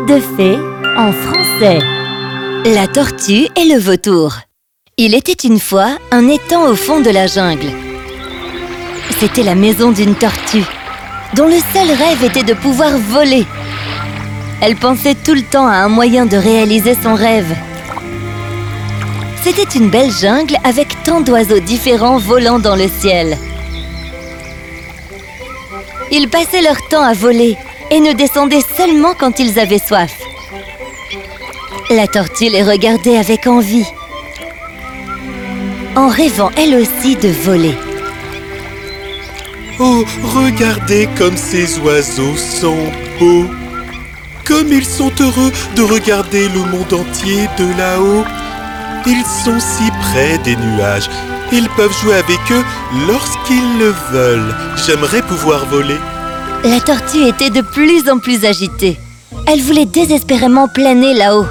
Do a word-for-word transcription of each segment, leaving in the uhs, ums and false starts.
Conte de fées en français. La tortue et le vautour. Il était une fois un étang au fond de la jungle. C'était la maison d'une tortue, dont le seul rêve était de pouvoir voler. Elle pensait tout le temps à un moyen de réaliser son rêve. C'était une belle jungle avec tant d'oiseaux différents volant dans le ciel. Ils passaient leur temps à voler et ne descendaient seulement quand ils avaient soif. La tortue les regardait avec envie, en rêvant elle aussi de voler. Oh, regardez comme ces oiseaux sont beaux! Comme ils sont heureux de regarder le monde entier de là-haut! Ils sont si près des nuages. Ils peuvent jouer avec eux lorsqu'ils le veulent. J'aimerais pouvoir voler. La tortue était de plus en plus agitée. Elle voulait désespérément planer là-haut.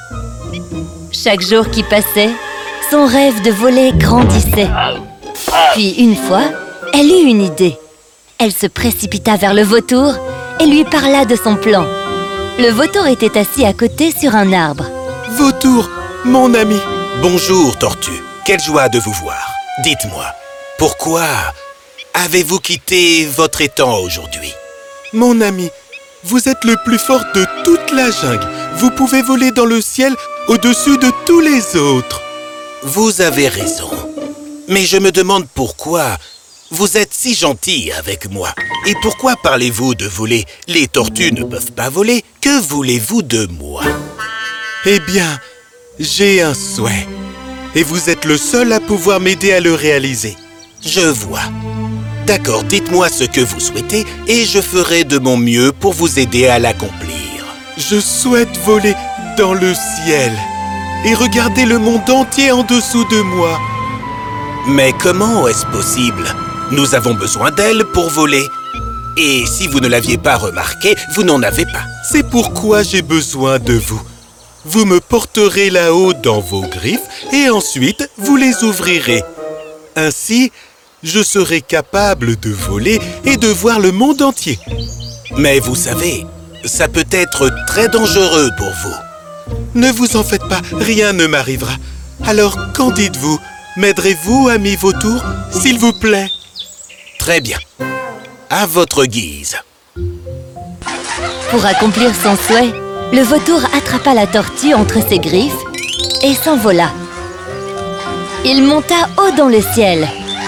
Chaque jour qui passait, son rêve de voler grandissait. Puis une fois, elle eut une idée. Elle se précipita vers le vautour et lui parla de son plan. Le vautour était assis à côté sur un arbre. Vautour, mon ami. Bonjour, tortue. Quelle joie de vous voir. Dites-moi, pourquoi avez-vous quitté votre étang aujourd'hui? Mon ami, vous êtes le plus fort de toute la jungle. Vous pouvez voler dans le ciel au-dessus de tous les autres. Vous avez raison. Mais je me demande pourquoi vous êtes si gentil avec moi. Et pourquoi parlez-vous de voler? Les tortues ne peuvent pas voler. Que voulez-vous de moi? Eh bien, j'ai un souhait. Et vous êtes le seul à pouvoir m'aider à le réaliser. Je vois. D'accord, dites-moi ce que vous souhaitez et je ferai de mon mieux pour vous aider à l'accomplir. Je souhaite voler dans le ciel et regarder le monde entier en dessous de moi. Mais comment est-ce possible? Nous avons besoin d'elle pour voler. Et si vous ne l'aviez pas remarqué, vous n'en avez pas. C'est pourquoi j'ai besoin de vous. Vous me porterez là-haut dans vos griffes et ensuite vous les ouvrirez. Ainsi, je serai capable de voler et de voir le monde entier. Mais vous savez, ça peut être très dangereux pour vous. Ne vous en faites pas, rien ne m'arrivera. Alors, qu'en dites-vous? M'aiderez-vous, ami vautour, s'il vous plaît? Très bien. À votre guise. Pour accomplir son souhait, le vautour attrapa la tortue entre ses griffes et s'envola. Il monta haut dans le ciel.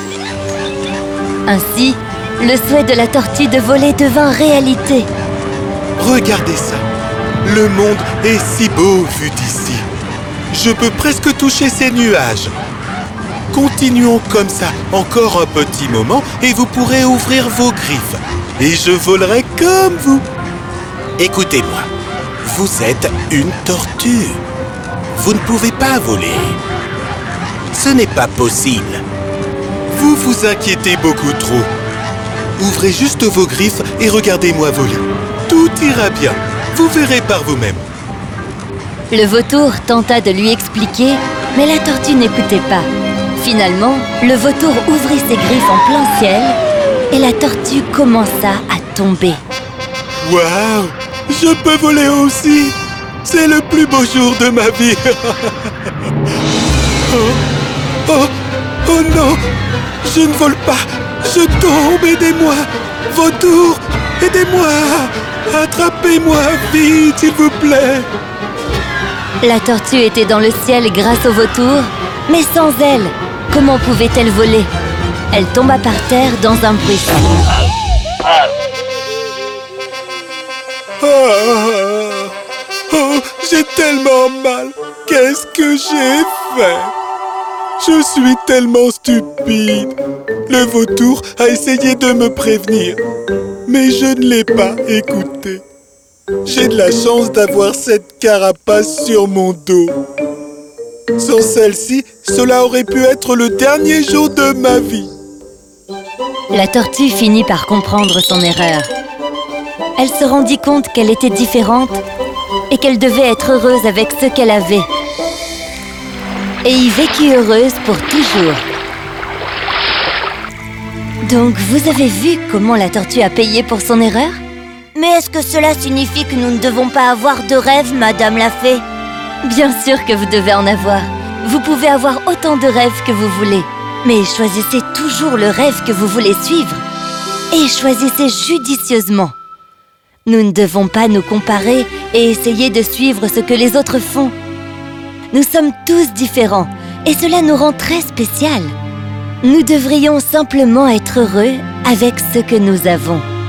Ainsi, le souhait de la tortue de voler devint réalité. Regardez ça! Le monde est si beau vu d'ici. Je peux presque toucher ces nuages. Continuons comme ça encore un petit moment et vous pourrez ouvrir vos griffes. Et je volerai comme vous. Écoutez-moi, vous êtes une tortue. Vous ne pouvez pas voler. Ce n'est pas possible. Vous vous inquiétez beaucoup trop. Ouvrez juste vos griffes et regardez-moi voler. Tout ira bien. Vous verrez par vous-même. Le vautour tenta de lui expliquer, mais la tortue n'écoutait pas. Finalement, le vautour ouvrit ses griffes en plein ciel et la tortue commença à tomber. Waouh! Je peux voler aussi! C'est le plus beau jour de ma vie! oh, oh, oh non! Je ne vole pas! Je tombe! Aidez-moi! Vautour! Aidez-moi! Attrapez-moi vite, s'il vous plaît! La tortue était dans le ciel grâce au vautour, mais sans elle, comment pouvait-elle voler? Elle tomba par terre dans un buisson. Oh, oh, j'ai tellement mal! Qu'est-ce que j'ai fait? Je suis tellement stupide! Le vautour a essayé de me prévenir, mais je ne l'ai pas écouté. J'ai de la chance d'avoir cette carapace sur mon dos. Sans celle-ci, cela aurait pu être le dernier jour de ma vie. La tortue finit par comprendre son erreur. Elle se rendit compte qu'elle était différente et qu'elle devait être heureuse avec ce qu'elle avait. Et y vécut heureuse pour toujours. Donc, vous avez vu comment la tortue a payé pour son erreur? Mais est-ce que cela signifie que nous ne devons pas avoir de rêves, Madame la Fée? Bien sûr que vous devez en avoir. Vous pouvez avoir autant de rêves que vous voulez. Mais choisissez toujours le rêve que vous voulez suivre. Et choisissez judicieusement. Nous ne devons pas nous comparer et essayer de suivre ce que les autres font. Nous sommes tous différents et cela nous rend très spéciaux. Nous devrions simplement être heureux avec ce que nous avons.